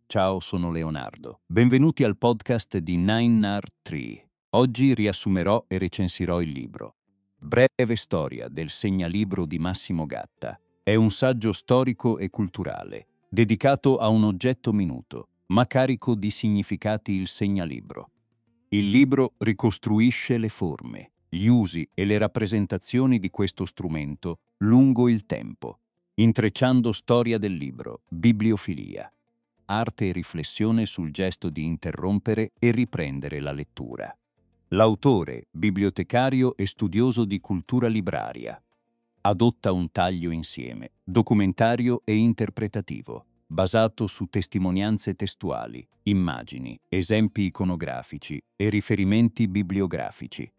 Ciao, sono Leonardo. Benvenuti al podcast di Nine Art Tree. Oggi riassumerò e recensirò il libro. Breve storia del segnalibro di Massimo Gatta. È un saggio storico e culturale, dedicato a un oggetto minuto, ma carico di significati il segnalibro. Il libro ricostruisce le forme, gli usi e le rappresentazioni di questo strumento lungo il tempo, intrecciando storia del libro, bibliofilia, arte e riflessione sul gesto di interrompere e riprendere la lettura. L'autore, bibliotecario e studioso di cultura libraria, adotta un taglio insieme, documentario e interpretativo, basato su testimonianze testuali, immagini, esempi iconografici e riferimenti bibliografici.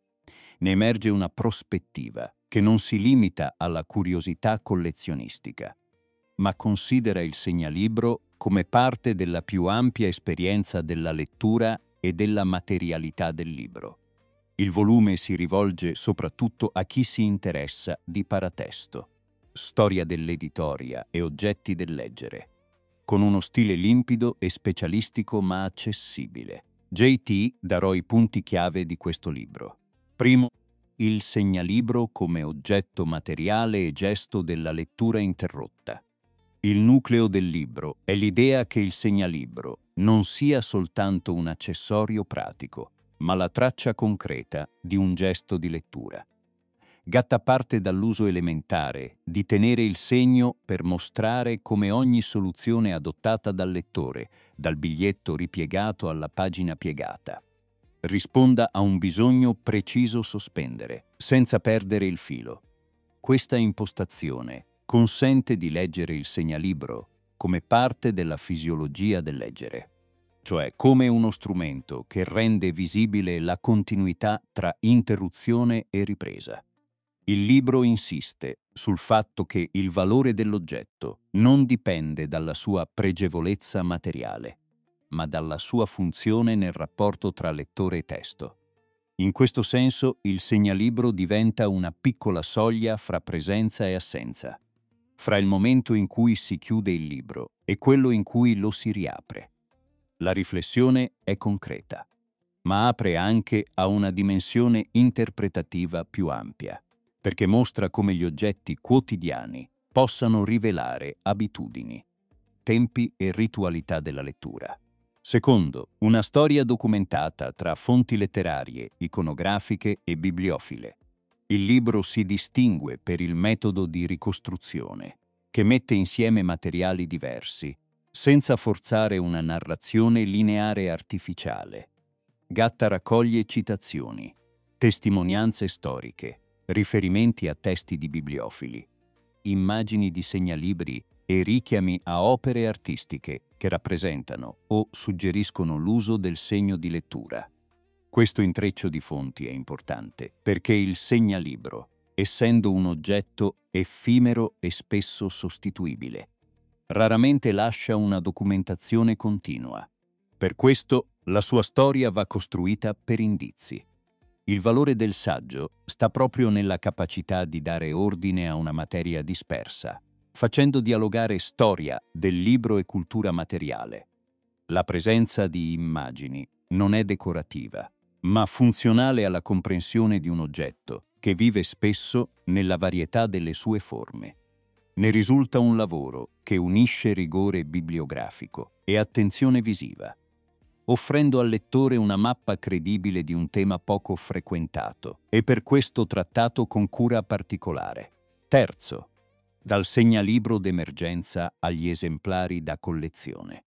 Ne emerge una prospettiva che non si limita alla curiosità collezionistica, ma considera il segnalibro come parte della più ampia esperienza della lettura e della materialità del libro. Il volume si rivolge soprattutto a chi si interessa di paratesto, storia dell'editoria e oggetti del leggere, con uno stile limpido e specialistico ma accessibile. JT darò i punti chiave di questo libro. Primo, il segnalibro come oggetto materiale e gesto della lettura interrotta. Il nucleo del libro è l'idea che il segnalibro non sia soltanto un accessorio pratico, ma la traccia concreta di un gesto di lettura. Gatta parte dall'uso elementare di tenere il segno per mostrare come ogni soluzione adottata dal lettore, dal biglietto ripiegato alla pagina piegata, risponda a un bisogno preciso sospendere, senza perdere il filo. Questa impostazione consente di leggere il segnalibro come parte della fisiologia del leggere, cioè come uno strumento che rende visibile la continuità tra interruzione e ripresa. Il libro insiste sul fatto che il valore dell'oggetto non dipende dalla sua pregevolezza materiale, ma dalla sua funzione nel rapporto tra lettore e testo. In questo senso, il segnalibro diventa una piccola soglia fra presenza e assenza, fra il momento in cui si chiude il libro e quello in cui lo si riapre. La riflessione è concreta, ma apre anche a una dimensione interpretativa più ampia, perché mostra come gli oggetti quotidiani possano rivelare abitudini, tempi e ritualità della lettura. Secondo, una storia documentata tra fonti letterarie, iconografiche e bibliofile. Il libro si distingue per il metodo di ricostruzione, che mette insieme materiali diversi, senza forzare una narrazione lineare e artificiale. Gatta raccoglie citazioni, testimonianze storiche, riferimenti a testi di bibliofili, immagini di segnalibri e richiami a opere artistiche che rappresentano o suggeriscono l'uso del segno di lettura. Questo intreccio di fonti è importante perché il segnalibro, essendo un oggetto effimero e spesso sostituibile, raramente lascia una documentazione continua. Per questo la sua storia va costruita per indizi. Il valore del saggio sta proprio nella capacità di dare ordine a una materia dispersa, facendo dialogare storia del libro e cultura materiale. La presenza di immagini non è decorativa, ma funzionale alla comprensione di un oggetto che vive spesso nella varietà delle sue forme. Ne risulta un lavoro che unisce rigore bibliografico e attenzione visiva, offrendo al lettore una mappa credibile di un tema poco frequentato e per questo trattato con cura particolare. Terzo, dal segnalibro d'emergenza agli esemplari da collezione.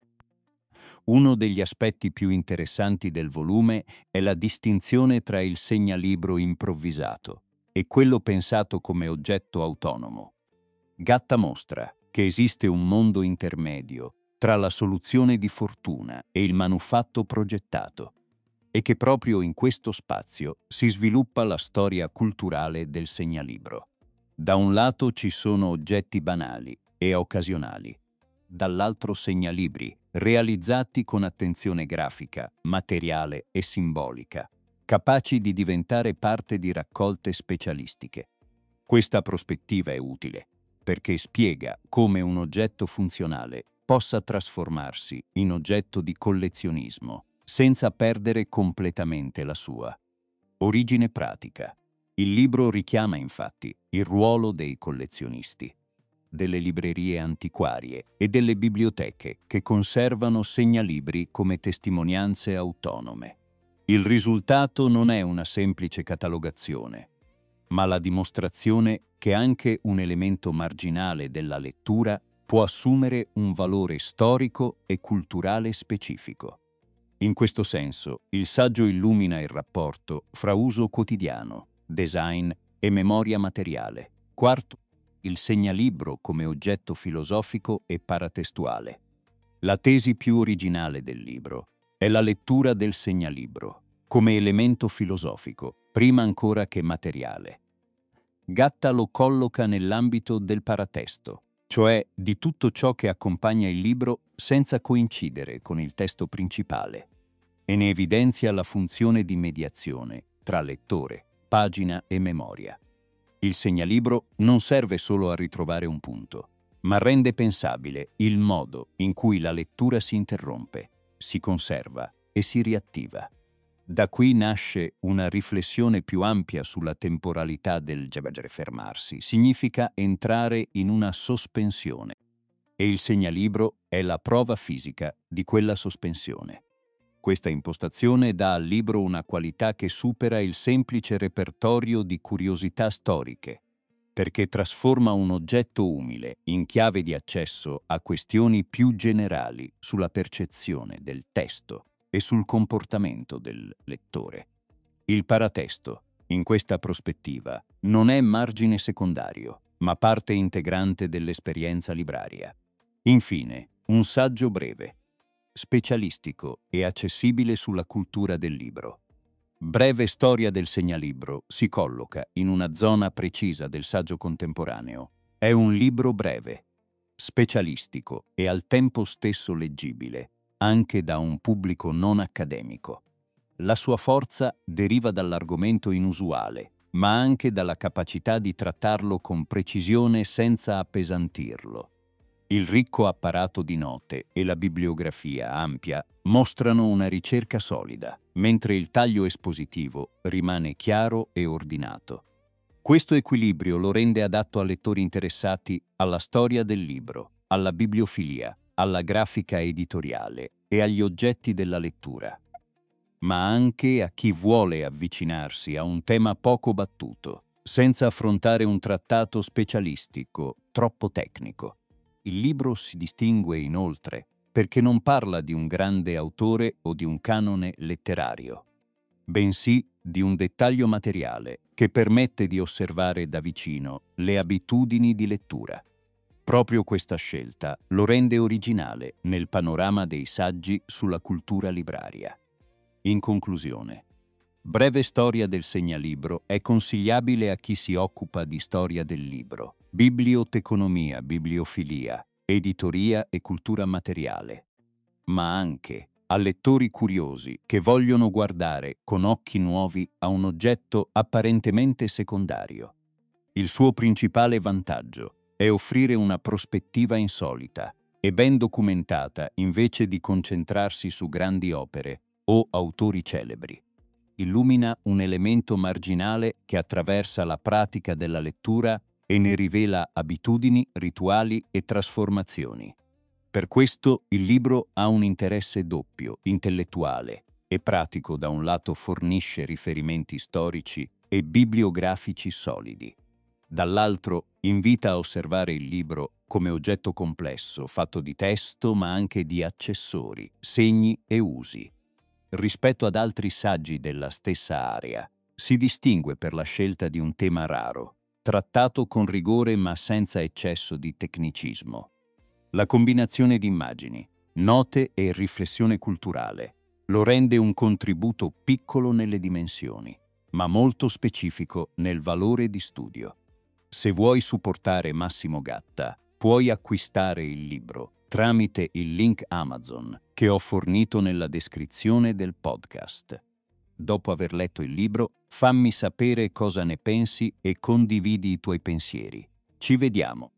Uno degli aspetti più interessanti del volume è la distinzione tra il segnalibro improvvisato e quello pensato come oggetto autonomo. Gatta mostra che esiste un mondo intermedio tra la soluzione di fortuna e il manufatto progettato, e che proprio in questo spazio si sviluppa la storia culturale del segnalibro. Da un lato ci sono oggetti banali e occasionali, dall'altro segnalibri realizzati con attenzione grafica, materiale e simbolica, capaci di diventare parte di raccolte specialistiche. Questa prospettiva è utile perché spiega come un oggetto funzionale possa trasformarsi in oggetto di collezionismo, senza perdere completamente la sua origine pratica. Il libro richiama infatti il ruolo dei collezionisti, delle librerie antiquarie e delle biblioteche che conservano segnalibri come testimonianze autonome. Il risultato non è una semplice catalogazione, ma la dimostrazione che anche un elemento marginale della lettura può assumere un valore storico e culturale specifico. In questo senso, il saggio illumina il rapporto fra uso quotidiano, design e memoria materiale. Quarto, il segnalibro come oggetto filosofico e paratestuale. La tesi più originale del libro è la lettura del segnalibro come elemento filosofico, prima ancora che materiale. Gatta lo colloca nell'ambito del paratesto, cioè di tutto ciò che accompagna il libro senza coincidere con il testo principale, e ne evidenzia la funzione di mediazione tra lettore, pagina e memoria. Il segnalibro non serve solo a ritrovare un punto, ma rende pensabile il modo in cui la lettura si interrompe, si conserva e si riattiva. Da qui nasce una riflessione più ampia sulla temporalità del fermarsi. Significa entrare in una sospensione, e il segnalibro è la prova fisica di quella sospensione. Questa impostazione dà al libro una qualità che supera il semplice repertorio di curiosità storiche, perché trasforma un oggetto umile in chiave di accesso a questioni più generali sulla percezione del testo e sul comportamento del lettore. Il paratesto, in questa prospettiva, non è margine secondario, ma parte integrante dell'esperienza libraria. Infine, un saggio breve, specialistico e accessibile sulla cultura del libro. Breve storia del segnalibro si colloca in una zona precisa del saggio contemporaneo. È un libro breve, specialistico e al tempo stesso leggibile, anche da un pubblico non accademico. La sua forza deriva dall'argomento inusuale, ma anche dalla capacità di trattarlo con precisione senza appesantirlo. Il ricco apparato di note e la bibliografia ampia mostrano una ricerca solida, mentre il taglio espositivo rimane chiaro e ordinato. Questo equilibrio lo rende adatto a lettori interessati alla storia del libro, alla bibliofilia, alla grafica editoriale e agli oggetti della lettura, ma anche a chi vuole avvicinarsi a un tema poco battuto, senza affrontare un trattato specialistico troppo tecnico. Il libro si distingue inoltre perché non parla di un grande autore o di un canone letterario, bensì di un dettaglio materiale che permette di osservare da vicino le abitudini di lettura. Proprio questa scelta lo rende originale nel panorama dei saggi sulla cultura libraria. In conclusione, Breve storia del segnalibro è consigliabile a chi si occupa di storia del libro, biblioteconomia, bibliofilia, editoria e cultura materiale, ma anche a lettori curiosi che vogliono guardare con occhi nuovi a un oggetto apparentemente secondario. Il suo principale vantaggio è offrire una prospettiva insolita e ben documentata invece di concentrarsi su grandi opere o autori celebri. Illumina un elemento marginale che attraversa la pratica della lettura e ne rivela abitudini, rituali e trasformazioni. Per questo il libro ha un interesse doppio, intellettuale e pratico. Da un lato fornisce riferimenti storici e bibliografici solidi. Dall'altro invita a osservare il libro come oggetto complesso, fatto di testo ma anche di accessori, segni e usi. Rispetto ad altri saggi della stessa area, si distingue per la scelta di un tema raro, trattato con rigore ma senza eccesso di tecnicismo. La combinazione di immagini, note e riflessione culturale lo rende un contributo piccolo nelle dimensioni, ma molto specifico nel valore di studio. Se vuoi supportare Massimo Gatta, puoi acquistare il libro tramite il link Amazon che ho fornito nella descrizione del podcast. Dopo aver letto il libro, fammi sapere cosa ne pensi e condividi i tuoi pensieri. Ci vediamo!